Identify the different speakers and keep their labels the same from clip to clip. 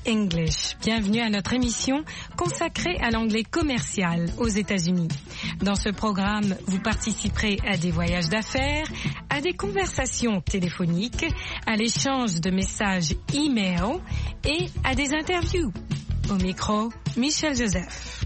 Speaker 1: English. Bienvenue à notre émission consacrée à l'anglais commercial aux États-Unis. Dans ce programme, vous participerez à des voyages d'affaires, à des conversations téléphoniques, à l'échange de messages e-mail et à des interviews. Au micro, Michel Joseph.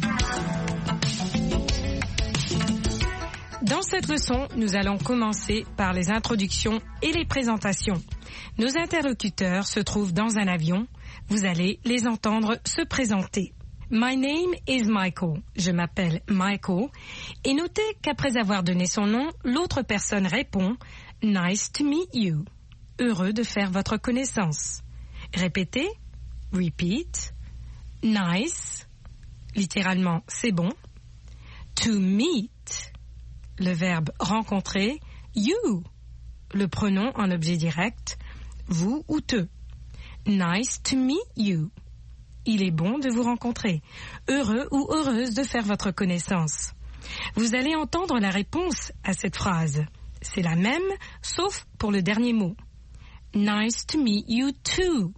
Speaker 1: Dans cette leçon, nous allons commencer par les introductions et les présentations. Nos interlocuteurs se trouvent dans un avion. Vous allez les entendre se présenter. My name is Michael. Je m'appelle Michael. Et notez qu'après avoir donné son nom, l'autre personne répond « Nice to meet you ». Heureux de faire votre connaissance. Répétez. Repeat. Nice. Littéralement, c'est bon. To meet. Le verbe rencontrer. You. Le pronom en objet direct. Vous ou te. Nice to meet you. Il est bon de vous rencontrer. Heureux ou heureuse de faire votre connaissance. Vous allez entendre la réponse à cette phrase. C'est la même, sauf pour le dernier mot. Nice to meet you too.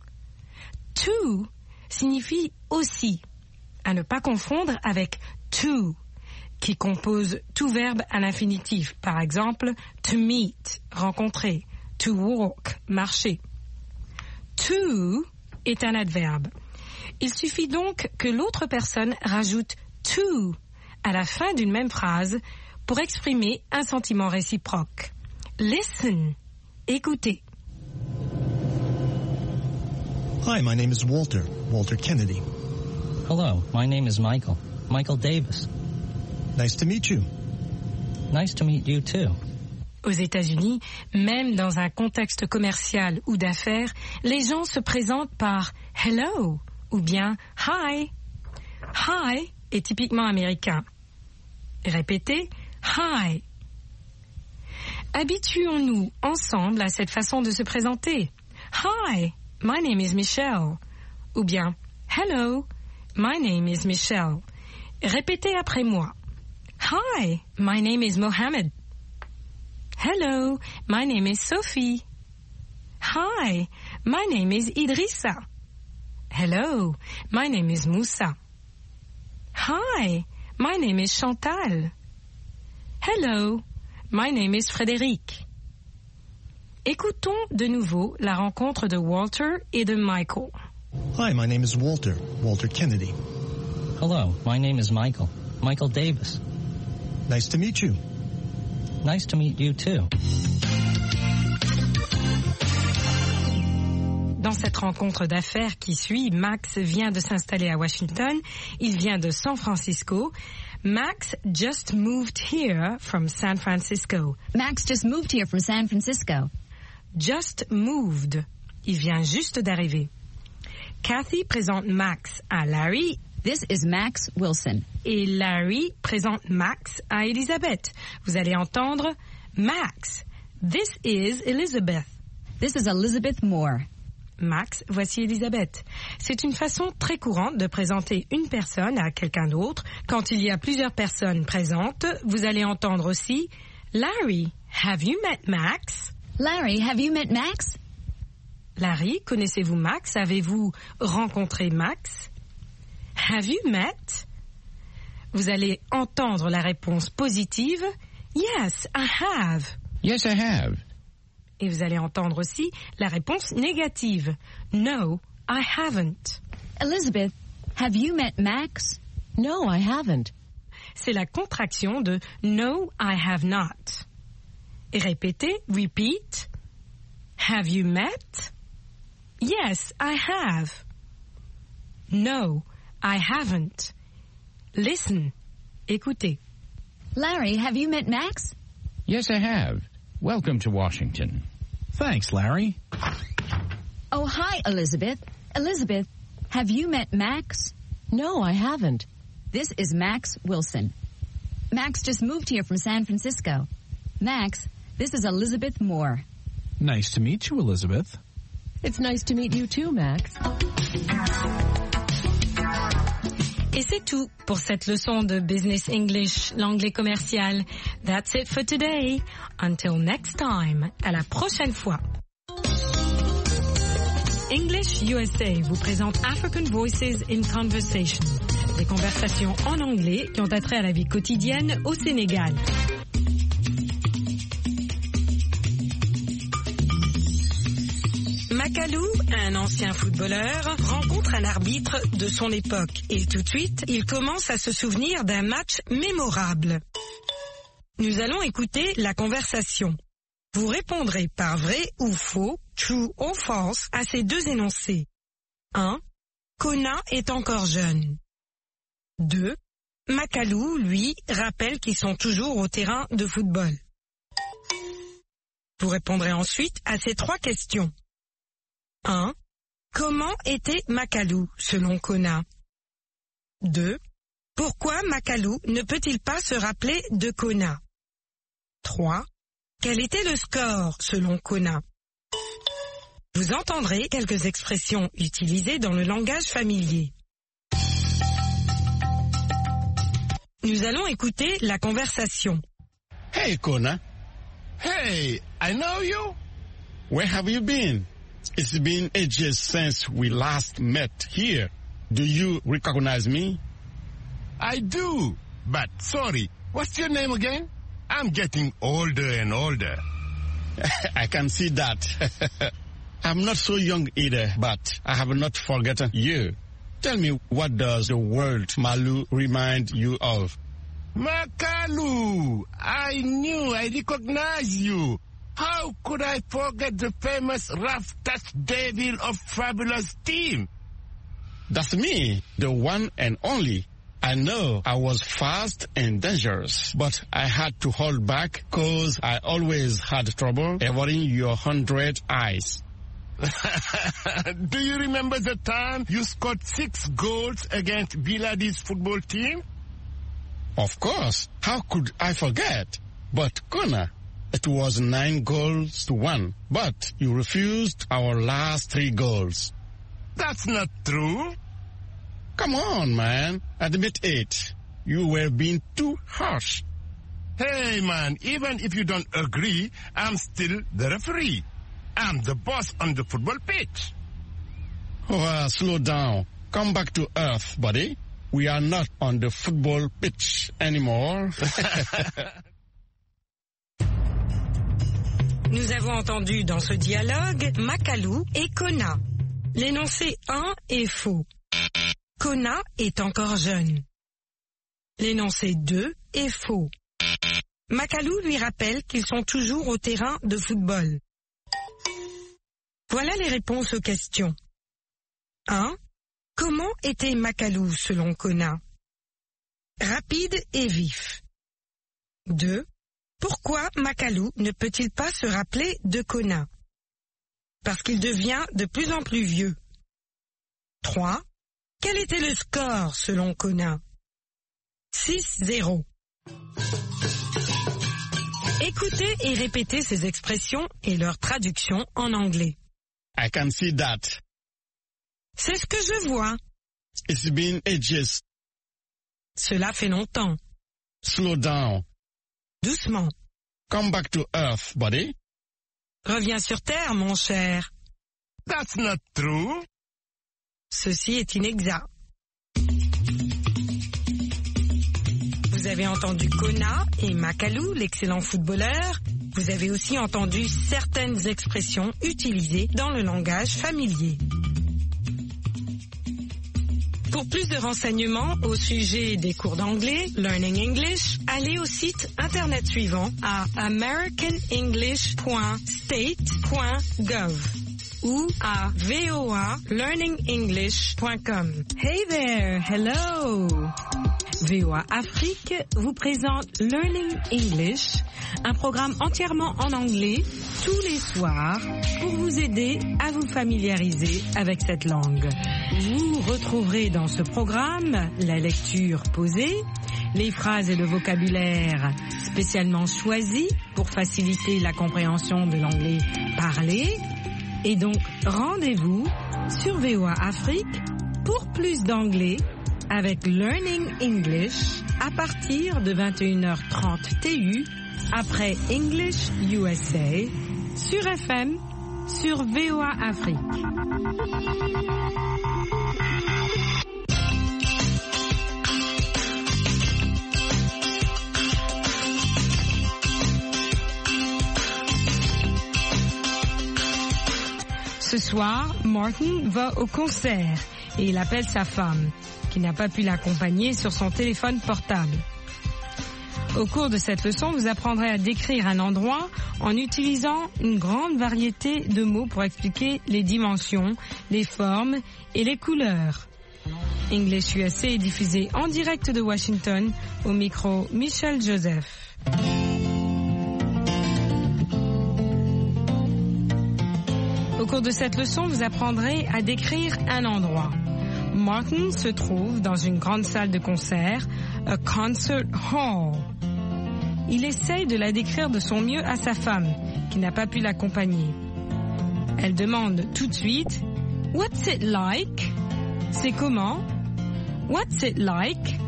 Speaker 1: To signifie aussi, à ne pas confondre avec to, qui compose tout verbe à l'infinitif. Par exemple, to meet, rencontrer, to walk, marcher. To est un adverbe. Il suffit donc que l'autre personne rajoute to à la fin d'une même phrase pour exprimer un sentiment réciproque. Listen, écoutez.
Speaker 2: Hi, my name is Walter Kennedy.
Speaker 3: Hello, my name is Michael Davis.
Speaker 2: Nice to meet you.
Speaker 3: Nice to meet you too.
Speaker 1: Aux États-Unis, même dans un contexte commercial ou d'affaires, les gens se présentent par « hello » ou bien « hi ». « Hi » est typiquement américain. Répétez « hi ». Habituons-nous ensemble à cette façon de se présenter. « Hi, my name is Michelle » ou bien « hello, my name is Michelle ». Répétez après moi. « Hi, my name is Mohammed ». Hello, my name is Sophie. Hi, my name is Idrissa. Hello, my name is Moussa. Hi, my name is Chantal. Hello, my name is Frédéric. Écoutons de nouveau la rencontre de Walter et de Michael.
Speaker 2: Hi, my name is Walter Kennedy.
Speaker 3: Hello, my name is Michael Davis.
Speaker 2: Nice to meet you.
Speaker 3: Nice to meet you too.
Speaker 1: Dans cette rencontre d'affaires qui suit, Max vient de s'installer à Washington. Il vient de San Francisco. Max just moved here from San Francisco.
Speaker 4: Max just moved here from San Francisco.
Speaker 1: Just moved. Il vient juste d'arriver. Kathy présente Max à Larry.
Speaker 4: This is Max Wilson.
Speaker 1: Et Larry présente Max à Elizabeth. Vous allez entendre Max. This is Elizabeth.
Speaker 4: This is Elizabeth Moore.
Speaker 1: Max, voici Elizabeth. C'est une façon très courante de présenter une personne à quelqu'un d'autre. Quand il y a plusieurs personnes présentes, vous allez entendre aussi Larry, have you met Max?
Speaker 4: Larry, have you met Max?
Speaker 1: Larry, connaissez-vous Max? Avez-vous rencontré Max? Have you met? Vous allez entendre la réponse positive. Yes, I have.
Speaker 5: Yes, I have.
Speaker 1: Et vous allez entendre aussi la réponse négative. No, I haven't.
Speaker 4: Elizabeth, have you met Max?
Speaker 6: No, I haven't.
Speaker 1: C'est la contraction de No, I have not. Et répétez, repeat. Have you met? Yes, I have. No, I haven't. Listen. Écoutez.
Speaker 4: Larry, have you met Max?
Speaker 5: Yes, I have. Welcome to Washington.
Speaker 2: Thanks, Larry.
Speaker 4: Oh, hi, Elizabeth. Elizabeth, have you met Max?
Speaker 6: No, I haven't.
Speaker 4: This is Max Wilson. Max just moved here from San Francisco. Max, this is Elizabeth Moore.
Speaker 2: Nice to meet you, Elizabeth.
Speaker 6: It's nice to meet you too, Max.
Speaker 1: Et c'est tout pour cette leçon de Business English, l'anglais commercial. That's it for today. Until next time. À la prochaine fois. English USA vous présente African Voices in Conversation, des conversations en anglais qui ont attrait à la vie quotidienne au Sénégal. Makalou, un ancien footballeur, rencontre un arbitre de son époque et tout de suite, il commence à se souvenir d'un match mémorable. Nous allons écouter la conversation. Vous répondrez par vrai ou faux, true or false, à ces deux énoncés. 1. Kona est encore jeune. 2. Makalou, lui, rappelle qu'ils sont toujours au terrain de football. Vous répondrez ensuite à ces trois questions. 1. Comment était Makalou, selon Kona? 2. Pourquoi Makalou ne peut-il pas se rappeler de Kona? 3. Quel était le score, selon Kona? Vous entendrez quelques expressions utilisées dans le langage familier. Nous allons écouter la conversation.
Speaker 7: Hey, Kona.
Speaker 8: Hey, I know you.
Speaker 7: Where have you been? It's been ages since we last met here. Do you recognize me?
Speaker 8: I do, but sorry, what's your name again? I'm getting older and older.
Speaker 7: I can see that. I'm not so young either, but I have not forgotten you. Tell me, what does the word Malu remind you of?
Speaker 8: Makalou! I knew I recognized you. How could I forget the famous rough touch devil of Fabulous Team?
Speaker 7: That's me, the one and only. I know I was fast and dangerous, but I had to hold back because I always had trouble avoiding your 100 eyes.
Speaker 8: Do you remember the time you scored 6 goals against Biladi's football team?
Speaker 7: Of course. How could I forget? But Kona, it was 9-1, but you refused our last 3 goals.
Speaker 8: That's not true.
Speaker 7: Come on, man. Admit it. You were being too harsh.
Speaker 8: Hey, man, even if you don't agree, I'm still the referee. I'm the boss on the football pitch.
Speaker 7: Slow down. Come back to earth, buddy. We are not on the football pitch anymore.
Speaker 1: Nous avons entendu dans ce dialogue Makalou et Kona. L'énoncé 1 est faux. Kona est encore jeune. L'énoncé 2 est faux. Makalou lui rappelle qu'ils sont toujours au terrain de football. Voilà les réponses aux questions. 1. Comment était Makalou selon Kona? Rapide et vif. 2. Pourquoi Makalou ne peut-il pas se rappeler de Kona? Parce qu'il devient de plus en plus vieux. 3. Quel était le score selon Kona? 6-0. Écoutez et répétez ces expressions et leur traduction en anglais.
Speaker 7: I can see that.
Speaker 1: C'est ce que je vois.
Speaker 7: It's been ages.
Speaker 1: Cela fait longtemps.
Speaker 7: Slow down.
Speaker 1: Doucement.
Speaker 7: Come back to earth, buddy.
Speaker 1: Reviens sur terre, mon cher.
Speaker 8: That's not true.
Speaker 1: Ceci est inexact. Vous avez entendu Kona et Makalou, l'excellent footballeur. Vous avez aussi entendu certaines expressions utilisées dans le langage familier. Pour plus de renseignements au sujet des cours d'anglais, Learning English, allez au site internet suivant à americanenglish.state.gov ou à voalearningenglish.com. Hey there, hello! VOA Afrique vous présente Learning English, un programme entièrement en anglais tous les soirs pour vous aider à vous familiariser avec cette langue. Vous retrouverez dans ce programme la lecture posée, les phrases et le vocabulaire spécialement choisis pour faciliter la compréhension de l'anglais parlé. Et donc, rendez-vous sur VOA Afrique pour plus d'anglais avec Learning English à partir de 21h30 TU après English USA sur FM sur VOA Afrique. Ce soir, Martin va au concert et il appelle sa femme, qui n'a pas pu l'accompagner, sur son téléphone portable. Au cours de cette leçon, vous apprendrez à décrire un endroit en utilisant une grande variété de mots pour expliquer les dimensions, les formes et les couleurs. English USA est diffusé en direct de Washington, au micro Michel Joseph. Au cours de cette leçon, vous apprendrez à décrire un endroit. Martin se trouve dans une grande salle de concert, a concert hall. Il essaye de la décrire de son mieux à sa femme, qui n'a pas pu l'accompagner. Elle demande tout de suite « What's it like ?» C'est comment? What's it like?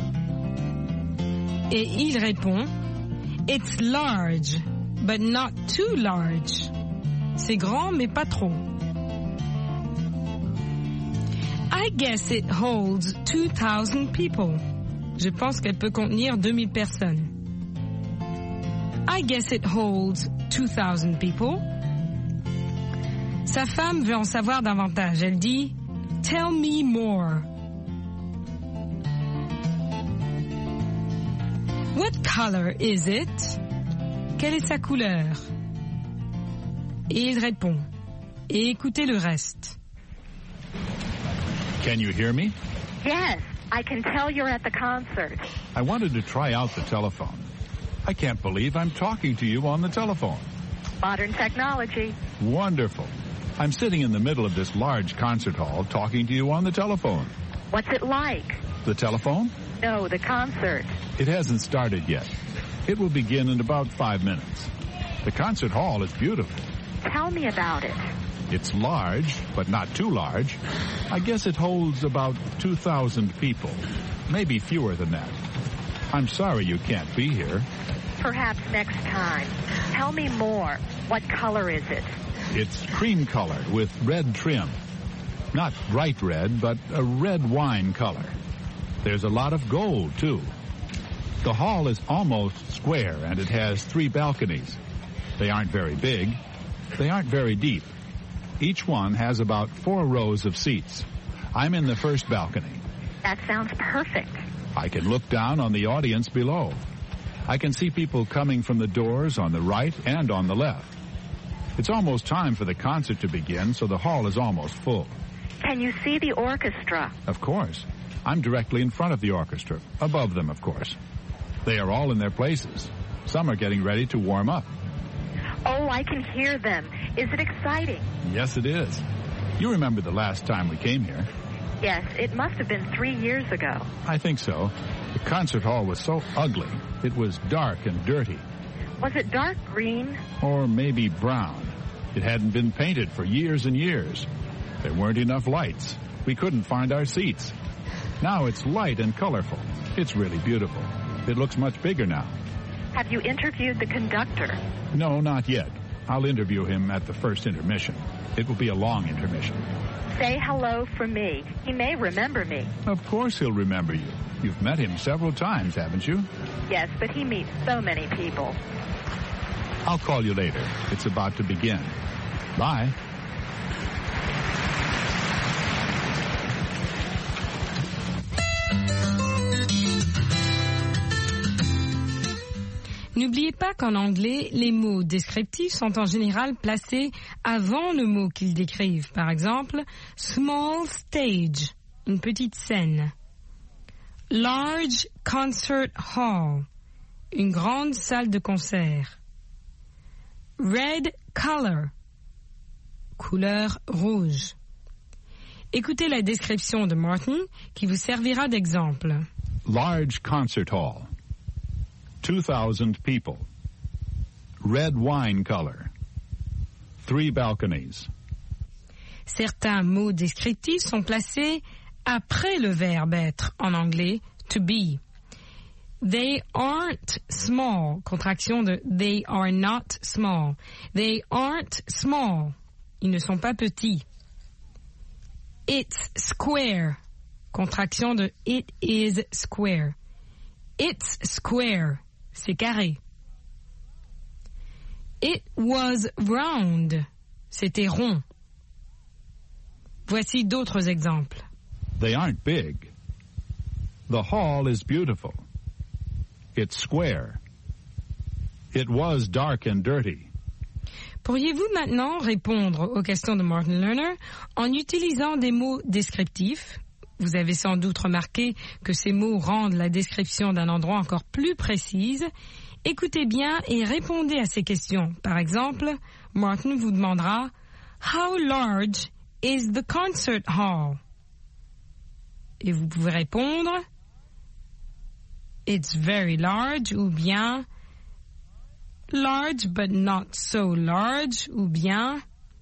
Speaker 1: Et il répond It's large, but not too large. C'est grand, mais pas trop. I guess it holds 2,000 people. Je pense qu'elle peut contenir 2000 personnes. I guess it holds 2,000 people. Sa femme veut en savoir davantage. Elle dit Tell me more. What color is it? Quelle est sa couleur? Et il répond. Et écoutez le reste.
Speaker 9: Can you hear me?
Speaker 10: Yes, I can tell you're at the concert.
Speaker 9: I wanted to try out the telephone. I can't believe I'm talking to you on the telephone.
Speaker 10: Modern technology.
Speaker 9: Wonderful. I'm sitting in the middle of this large concert hall talking to you on the telephone.
Speaker 10: What's it like?
Speaker 9: The telephone?
Speaker 10: No, the concert.
Speaker 9: It hasn't started yet. It will begin in about 5 minutes. The concert hall is beautiful.
Speaker 10: Tell me about it.
Speaker 9: It's large, but not too large. I guess it holds about 2,000 people, maybe fewer than that. I'm sorry you can't be here.
Speaker 10: Perhaps next time. Tell me more. What color is it?
Speaker 9: It's cream color with red trim. Not bright red, but a red wine color. There's a lot of gold, too. The hall is almost square, and it has 3 balconies. They aren't very big. They aren't very deep. Each one has about 4 rows of seats. I'm in the first balcony.
Speaker 10: That sounds perfect.
Speaker 9: I can look down on the audience below. I can see people coming from the doors on the right and on the left. It's almost time for the concert to begin, so the hall is almost full.
Speaker 10: Can you see the orchestra?
Speaker 9: Of course. I'm directly in front of the orchestra, above them, of course. They are all in their places. Some are getting ready to warm up.
Speaker 10: Oh, I can hear them. Is it exciting?
Speaker 9: Yes, it is. You remember the last time we came here?
Speaker 10: Yes, it must have been 3 years ago.
Speaker 9: I think so. The concert hall was so ugly. It was dark and dirty.
Speaker 10: Was it dark green?
Speaker 9: Or maybe brown. It hadn't been painted for years and years. There weren't enough lights. We couldn't find our seats. Now it's light and colorful. It's really beautiful. It looks much bigger now.
Speaker 10: Have you interviewed the conductor?
Speaker 9: No, not yet. I'll interview him at the first intermission. It will be a long intermission.
Speaker 10: Say hello from me. He may remember me.
Speaker 9: Of course he'll remember you. You've met him several times, haven't you?
Speaker 10: Yes, but he meets so many people.
Speaker 9: I'll call you later. It's about to begin. Bye.
Speaker 1: N'oubliez pas qu'en anglais, les mots descriptifs sont en général placés avant le mot qu'ils décrivent. Par exemple, small stage, une petite scène. Large concert hall, une grande salle de concert. Red color, couleur rouge. Écoutez la description de Martin qui vous servira d'exemple.
Speaker 9: Large concert hall. 2,000 people. Red wine color. 3 balconies.
Speaker 1: Certains mots descriptifs sont placés après le verbe être en anglais, to be. They aren't small, contraction de they are not small. They aren't small. Ils ne sont pas petits. It's square. Contraction de it is square. It's square. C'est carré. It was round. C'était rond. Voici d'autres exemples.
Speaker 9: They aren't big. The hall is beautiful. It's square. It was dark and dirty.
Speaker 1: Pourriez-vous maintenant répondre aux questions de Martin Lerner en utilisant des mots descriptifs? Vous avez sans doute remarqué que ces mots rendent la description d'un endroit encore plus précise. Écoutez bien et répondez à ces questions. Par exemple, Martin vous demandera « How large is the concert hall? » Et vous pouvez répondre « It's very large » ou bien « large but not so large » ou bien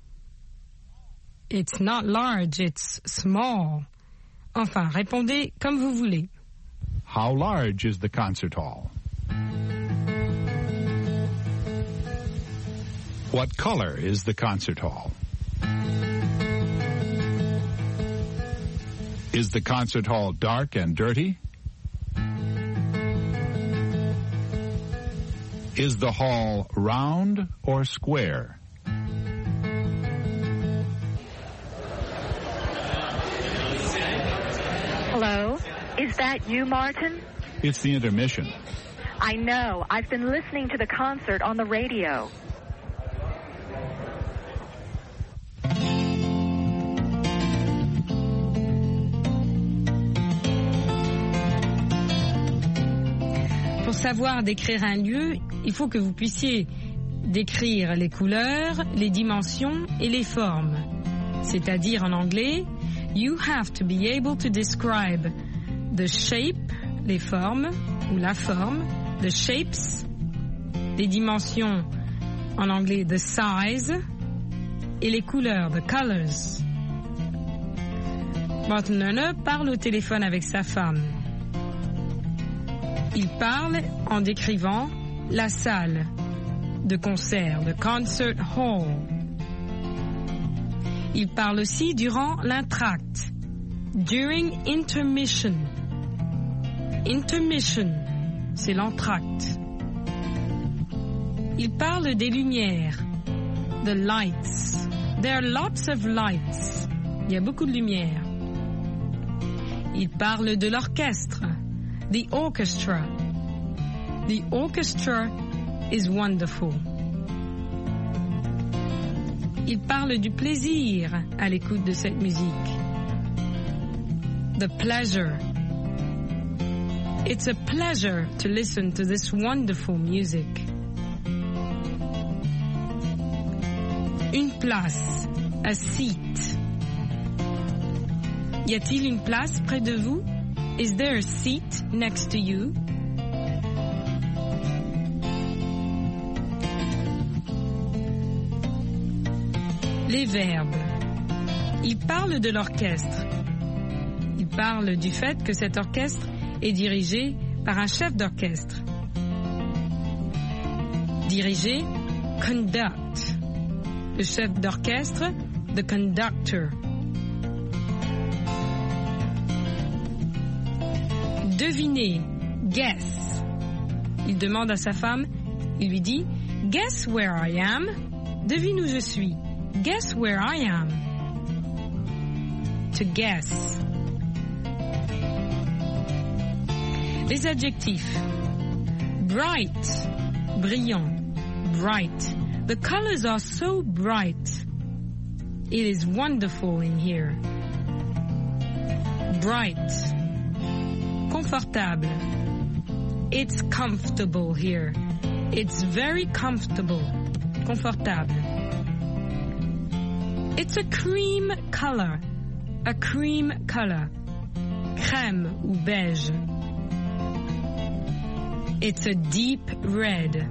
Speaker 1: « It's not large, it's small ». Enfin, répondez comme vous voulez.
Speaker 9: How large is the concert hall? What color is the concert hall? Is the concert hall dark and dirty? Is the hall round or square?
Speaker 10: Hello? Is that you, Martin?
Speaker 9: It's the intermission.
Speaker 10: I know. I've been listening to the concert on the radio.
Speaker 1: Pour savoir décrire un lieu, il faut que vous puissiez décrire les couleurs, les dimensions et les formes. C'est-à-dire en anglais, you have to be able to describe the shape, les formes, ou la forme, the shapes, les dimensions, en anglais, the size, et les couleurs, the colors. Martin Lerner parle au téléphone avec sa femme. Il parle en décrivant la salle de concert, the concert hall. Il parle aussi durant l'entracte, during intermission. Intermission, c'est l'entracte. Il parle des lumières, the lights. There are lots of lights. Il y a beaucoup de lumière. Il parle de l'orchestre, the orchestra. The orchestra is wonderful. Il parle du plaisir à l'écoute de cette musique. The pleasure. It's a pleasure to listen to this wonderful music. Une place, a seat. Y a-t-il une place près de vous? Is there a seat next to you? Les verbes. Il parle de l'orchestre. Il parle du fait que cet orchestre est dirigé par un chef d'orchestre. Diriger, conduct. Le chef d'orchestre, the conductor. Deviner, guess. Il demande à sa femme, il lui dit, guess where I am. Devine où je suis. Guess where I am. To guess. Les adjectifs. Bright, brillant, bright. The colors are so bright. It is wonderful in here. Bright. Confortable. It's comfortable here. It's very comfortable. Confortable. It's a cream color. A cream color. Crème ou beige. It's a deep red.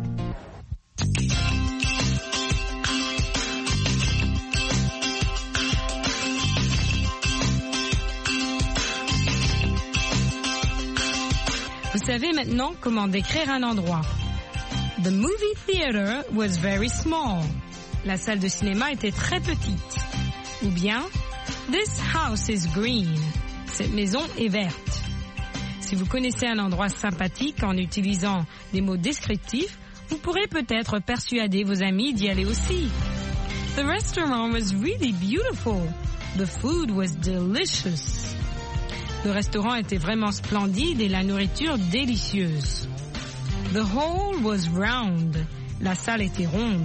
Speaker 1: Vous savez maintenant comment décrire un endroit. The movie theater was very small. la salle de cinéma était très petite. Ou bien, this house is green. Cette maison est verte. Si vous connaissez un endroit sympathique en utilisant des mots descriptifs, vous pourrez peut-être persuader vos amis d'y aller aussi. The restaurant was really beautiful. The food was delicious. Le restaurant était vraiment splendide et la nourriture délicieuse. The hall was round. La salle était ronde.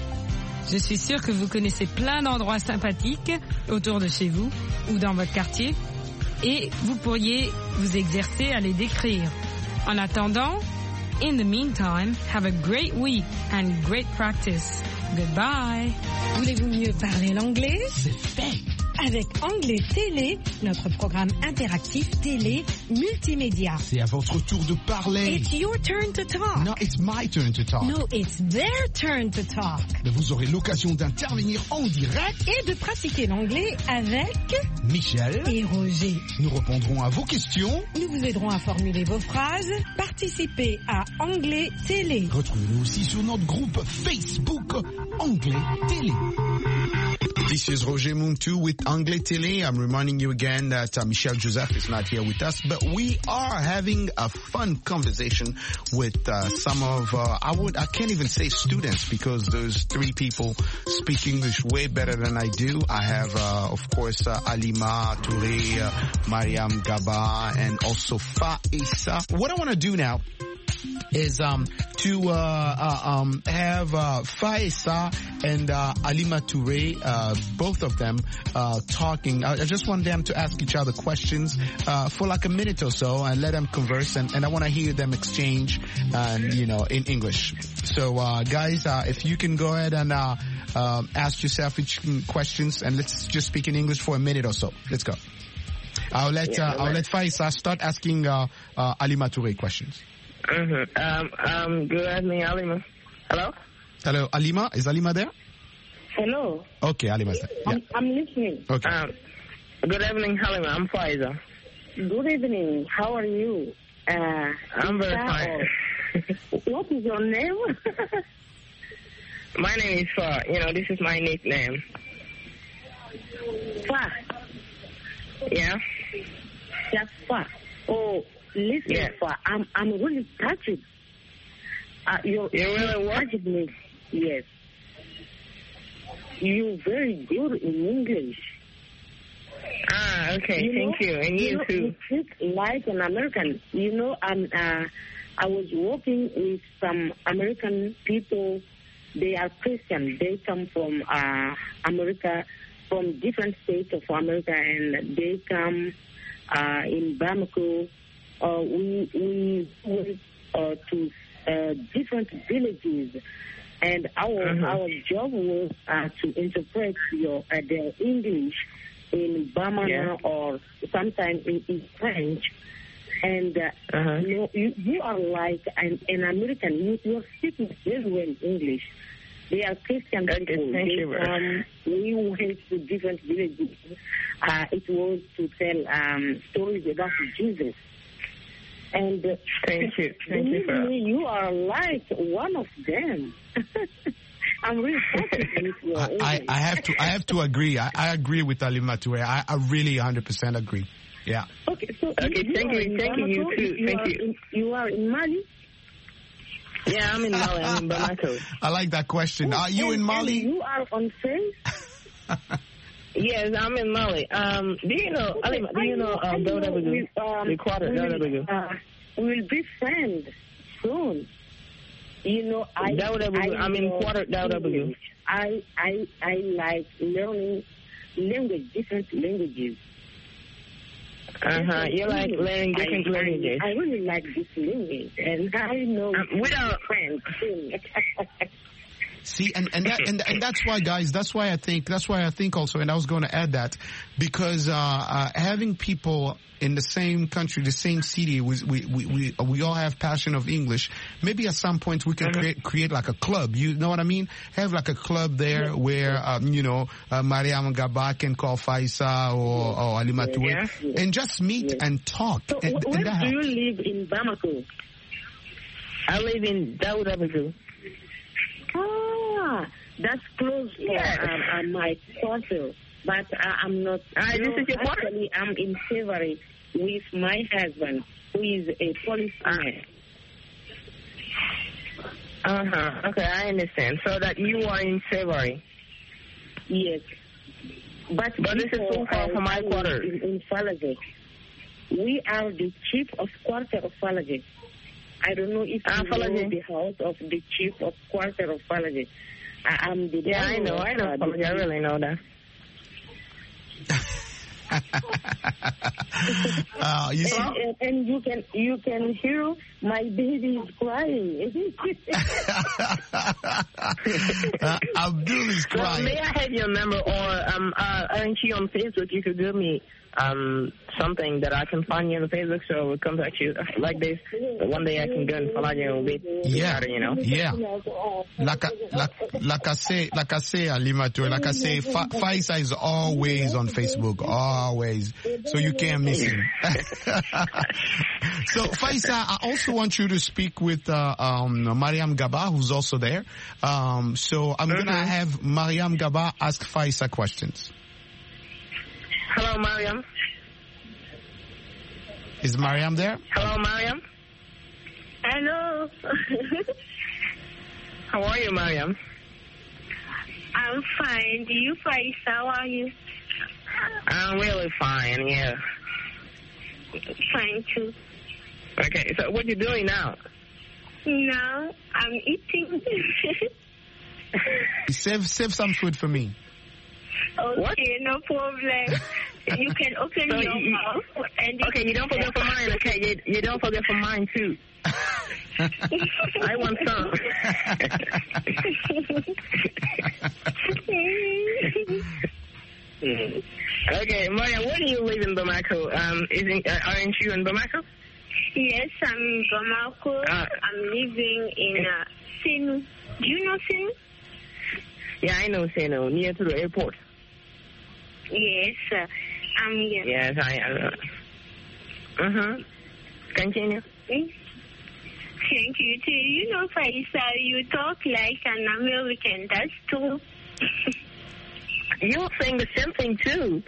Speaker 1: Je suis sûre que vous connaissez plein d'endroits sympathiques autour de chez vous ou dans votre quartier et vous pourriez vous exercer à les décrire. En attendant, in the meantime, have a great week and great practice. Goodbye. Voulez-vous mieux parler l'anglais?
Speaker 11: C'est fait.
Speaker 1: Avec Anglais Télé, notre programme interactif télé multimédia.
Speaker 11: C'est à votre tour de parler.
Speaker 1: It's your turn to talk.
Speaker 11: No, it's my turn to talk.
Speaker 1: No, it's their turn to talk.
Speaker 11: Mais vous aurez l'occasion d'intervenir en direct
Speaker 1: et de pratiquer l'anglais avec
Speaker 11: Michel
Speaker 1: et Roger.
Speaker 11: Nous répondrons à vos questions.
Speaker 1: Nous vous aiderons à formuler vos phrases. Participez à Anglais Télé.
Speaker 11: Retrouvez-nous aussi sur notre groupe Facebook Anglais Télé.
Speaker 12: This is Roger Muntu with Anglais Télé. I'm reminding you again that Michel Joseph is not here with us, but we are having a fun conversation with some of, I can't even say students because there's 3 people speak English way better than I do. I have, of course, Alima Touré, Mariam Gaba, and also Faisa. What I want to do now is to have Faisa and Alima Touré, both of them talking. I just want them to ask each other questions for like a minute or so and let them converse, and I want to hear them exchange, in English. So guys, if you can go ahead and ask yourself each questions, and let's just speak in English for a minute or so. Let's go. I'll let Faisa start asking Alima Touré questions.
Speaker 13: Mm-hmm. Good evening, Alima. Hello?
Speaker 12: Hello, Alima. Is Alima there?
Speaker 13: Hello.
Speaker 12: Okay, Alima's there. Yeah.
Speaker 13: I'm listening.
Speaker 12: Okay.
Speaker 13: Good evening, Halima. I'm Faiza. Good evening. How are you? I'm very fine. What is your name? My name is Fa. This is my nickname. Fa? Yeah. Just Fa. Oh. Listen, Fa, I'm really touched. You really touched me. Yes. You're very good in English. Okay. Thank you. And you too. You speak like an American. I was working with some American people. They are Christian. They come from America, from different states of America, and they come in Bamako. We went to different villages, and our job was to interpret their English in Bamana or sometimes in French. And you are like an American. You are speaking very well English. They are Christian people. We went to different villages. It was to tell stories about Jesus. And thank you. Believe me, you are like one of them. I'm really happy with your English.
Speaker 12: I have to agree. I agree with Alima Touré. I really 100% agree. Yeah.
Speaker 13: Okay. So thank you. Thank you. You too. Thank you. You are in Mali. Yeah, I'm in Mali. I'm in Bamako.
Speaker 12: I like that question. Are you in Mali?
Speaker 13: You are on face. Yes, I'm in Mali. Do you know Dawdabagu? The quarter Dawdabagu. We'll be friends soon. I'm in quarter Dawdabagu. I like learning different languages. You like learning different languages. I really like this language, and I know we are friends soon.
Speaker 12: See, and that's why, guys. That's why I think also, and I was going to add that because having people in the same country, the same city, we all have passion of English. Maybe at some point we can create like a club. You know what I mean? Have like a club there where Mariam Gaba can call Faisa or Alima Touré and just meet and talk.
Speaker 13: So where do you live in Bamako? I live in Dawdabagu. That's close for my quarter. But I'm not.
Speaker 14: This is your quarter?
Speaker 13: Actually, I'm in Savory with my husband, who is a policeman.
Speaker 14: Okay, I understand. So that you are in Savory.
Speaker 13: Yes. But
Speaker 14: this is too far from my quarter.
Speaker 13: In Falajeh. We are the chief of quarter of Falajeh. I don't know if you know the house of the chief of quarter of Falajeh. I'm the
Speaker 14: I know Falajeh. I really know that.
Speaker 13: And you can hear my baby is crying.
Speaker 12: Abdul is crying.
Speaker 14: May I have your number, or aren't you on Facebook? You could give me something that I can find you on Facebook, so I will contact you like this. One day I can go and follow you a bit.
Speaker 12: Yeah,
Speaker 14: better, you know.
Speaker 12: Yeah. Like I say, Alimato, like I say, Faisa is always on Facebook, always. So you can't miss him. So Faisa, I also want you to speak with Mariam Gaba, who's also there. So I'm gonna have Mariam Gaba ask Faisa questions.
Speaker 14: Hello, Mariam.
Speaker 12: Is Mariam there?
Speaker 14: Hello, Mariam.
Speaker 15: Hello.
Speaker 14: How are you, Mariam?
Speaker 15: I'm fine. Do you, Faisa? How are you?
Speaker 14: I'm really fine, yeah.
Speaker 15: Fine, too.
Speaker 14: Okay, so what you doing now?
Speaker 15: Now, I'm eating.
Speaker 12: Save some food for me.
Speaker 15: Okay,
Speaker 14: what?
Speaker 15: No problem. You can open your mouth. And
Speaker 14: you don't forget for mine, okay? You don't forget for mine, too. I want some. Okay, Maria, where do you live in Bamako? Aren't you in Bamako?
Speaker 15: Yes, I'm in Bamako. I'm living in Senu. Do you know Senu?
Speaker 14: Yeah, I know Senu, near to the airport.
Speaker 15: Yes, I'm here.
Speaker 14: Yes, I am. Continue.
Speaker 15: Thank you, too. You know, Faisa, you talk like an American. That's true.
Speaker 14: You're saying the same thing, too.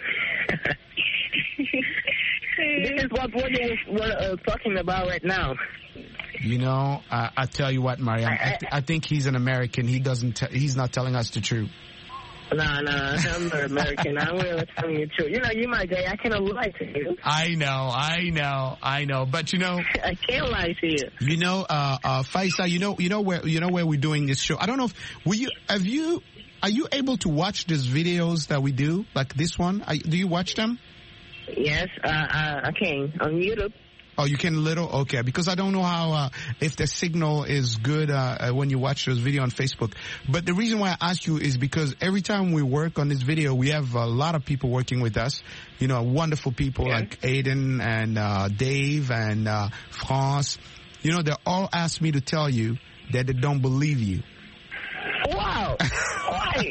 Speaker 14: This is what we're talking about right now.
Speaker 12: You know, I tell you what, Mariam, I think he's an American. He's not telling us the truth.
Speaker 14: No, I'm not American. I'm really telling you the truth. You know, you my guy. I cannot lie to you.
Speaker 12: I know. But you know,
Speaker 14: I can't lie to you.
Speaker 12: You know, Faisa, you know where we're doing this show. I don't know if are you able to watch these videos that we do, like this one? Do you watch them?
Speaker 14: Yes, I can on YouTube.
Speaker 12: Oh, you can okay, because I don't know how, if the signal is good, when you watch this video on Facebook. But the reason why I ask you is because every time we work on this video, we have a lot of people working with us. You know, wonderful people like Aiden and, Dave and, France. You know, they all ask me to tell you that they don't believe you.
Speaker 14: Wow. Why?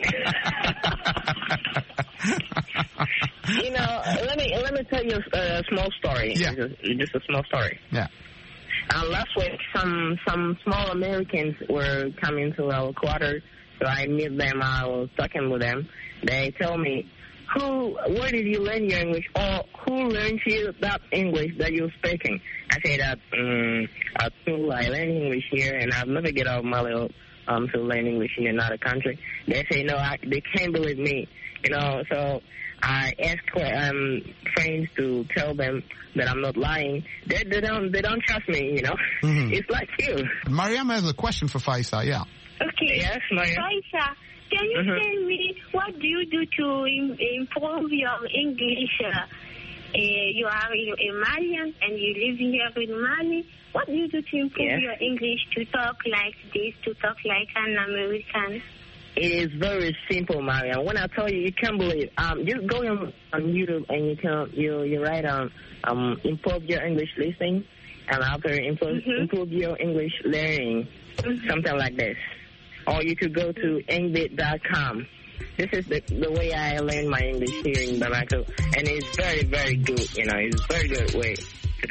Speaker 14: You know, let me tell you a small story.
Speaker 12: Yeah.
Speaker 14: Just a small story.
Speaker 12: Yeah.
Speaker 14: Last week, some small Americans were coming to our quarters, so I met them. I was talking with them. They told me, where did you learn your English? Or who learned you that English that you're speaking? I say that at school I learned English here, and I'll never get out of my little to learn English in another country. They say no, they can't believe me. You know, so I ask friends to tell them that I'm not lying. They don't trust me. You know, It's like you.
Speaker 12: Mariam has a question for Faisa. Yeah.
Speaker 15: Okay.
Speaker 14: Yes, Mariam.
Speaker 15: Faisa, can you tell me what do you do to improve your English? You are a Malian and you live here in Mali. What do you do to improve your English to talk like this, to talk like an American?
Speaker 14: It is very simple, Mariam. When I tell you, you can't believe. Just go on YouTube and you write improve your English listening, and after improve your English learning, something like this. Or you could go to engbit.com. This is the way I learned my English here in Bamako, and it's very, very good. You know, it's a very good way.